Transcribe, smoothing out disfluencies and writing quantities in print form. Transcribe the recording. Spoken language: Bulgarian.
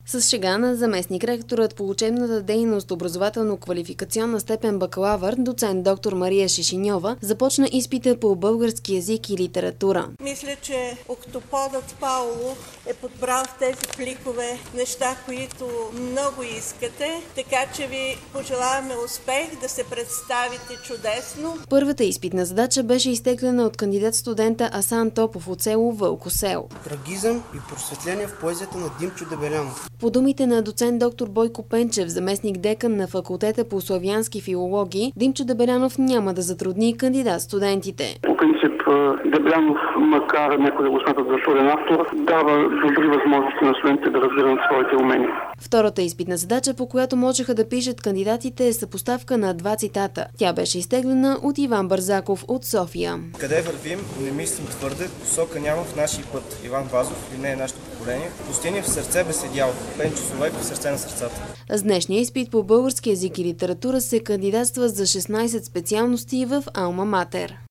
С шега на заместник-ректорът по учебната дейност образователно-квалификационна степен бакалавър, доцент доктор Мария Шишиньова, започна изпита по български език и литература. Мисля, че октоподът Пауло е подбрал в тези пликове неща, които много искате, така че ви пожелаваме успех, да се представите чудесно. Първата изпитна задача беше изтеглена от кандидат-студента Асан Топов от село Вълкосел. Трагизъм и просветление в поезията на Димчо Дебелянов. По думите на доцент доктор Бойко Пенчев, заместник-декан на факултета по славянски филологии, Димчо Дебелянов няма да затрудни кандидат-студентите. По принцип, Дебелянов, макар някой да го смятат за вторен автор, дава добри възможности на студентите да развиват своите умения. Втората изпитна задача, по която можеха да пишат кандидатите, е съпоставка на два цитата. Тя беше изтеглена от Иван Бързаков от София. Къде вървим, не мислим твърде, посока няма в нашия път. Иван Вазов или не е нашето поколение. Пустиня в сърце без идеал. Пенчо Солек в сърце на сърцата. С днешния изпит по български език и литература се кандидатства за 16 специалности в Алма Матер.